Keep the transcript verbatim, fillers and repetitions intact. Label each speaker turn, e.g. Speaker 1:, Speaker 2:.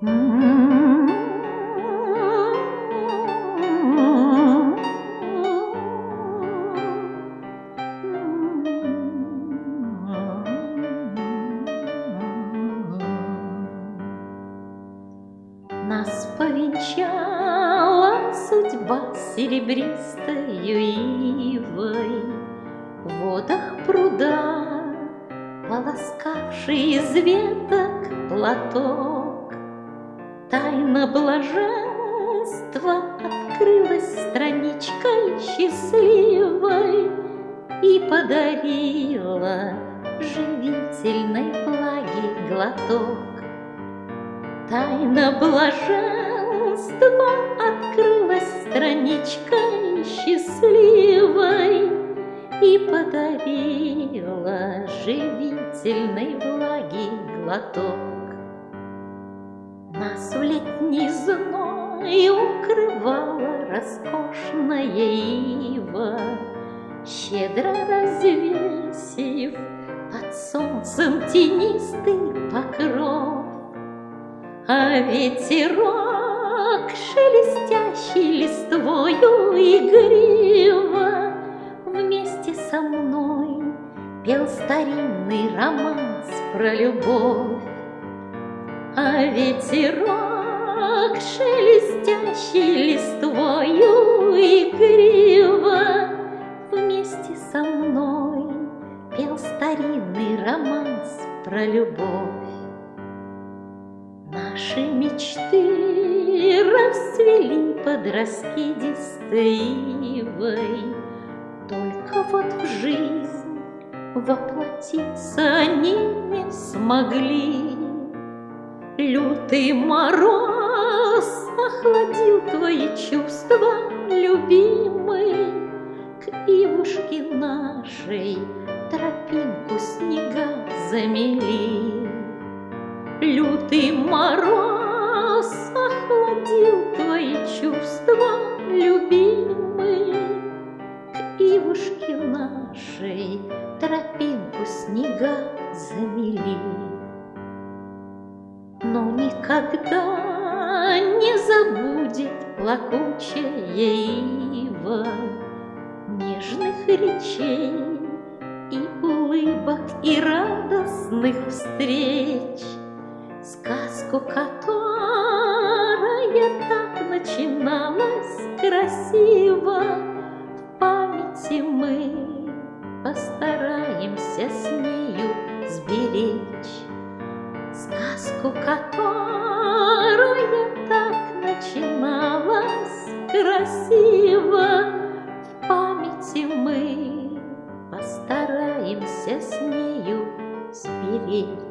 Speaker 1: Нас повенчала судьба серебристою ивой, в водах пруда, полоскавший из веток платок. Тайна блаженства открылась страничкой счастливой и подарила живительной влаги глоток. Тайна блаженства открылась страничкой счастливой и подарила живительной влаги глоток. Нас в летний зной укрывала роскошная ива, щедро развесив под солнцем тенистый покров. А ветерок, шелестящий листвою игриво, вместе со мной пел старинный романс про любовь. А ветерок, шелестящий листвою игриво, вместе со мной пел старинный романс про любовь. Наши мечты расцвели под раскидистой ивой, только вот в жизнь воплотиться они не смогли. Лютый мороз охладил твои чувства, любимый, к ивушке нашей тропинку снега замели. Лютый мороз охладил твои чувства, любимый, к ивушке нашей тропинку снега замели. Но никогда не забудет плакучая ива нежных речей и улыбок и радостных встреч, сказку, которая так начиналась красиво. В памяти мы постараемся с нею сберечь, сказку, которая так начиналась красиво. В памяти мы постараемся с нею сберечь.